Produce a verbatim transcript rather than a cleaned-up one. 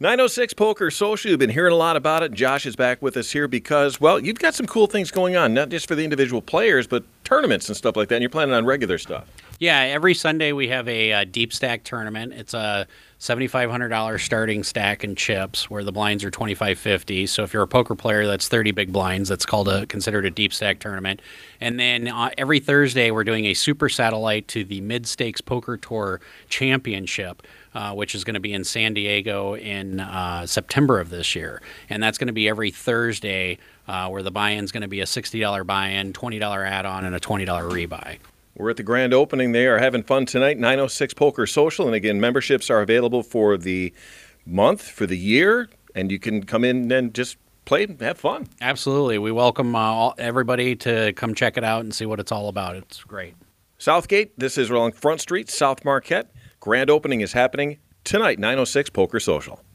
nine oh six Poker Social, you've been hearing a lot about it. Josh is back with us here because, well, you've got some cool things going on, not just for the individual players, but tournaments and stuff like that, and you're planning on regular stuff. Yeah, every Sunday we have a, uh deep stack tournament. It's a seven thousand five hundred dollars starting stack and chips where the blinds are twenty-five fifty. So if you're a poker player, that's thirty big blinds. That's called a considered a deep stack tournament. And then uh, every Thursday we're doing a super satellite to the Mid Stakes Poker Tour Championship, uh, which is going to be in San Diego in uh, September of this year. And that's going to be every Thursday uh, where the buy-in's going to be a sixty dollars buy-in, twenty dollars add-on, and a twenty dollars rebuy. We're at the grand opening. They are having fun tonight, nine oh six Poker Social. And again, memberships are available for the month, for the year, and you can come in and just play and have fun. Absolutely. We welcome uh, all, everybody to come check it out and see what it's all about. It's great. Southgate, this is along Front Street, South Marquette. Grand opening is happening tonight, nine oh six Poker Social.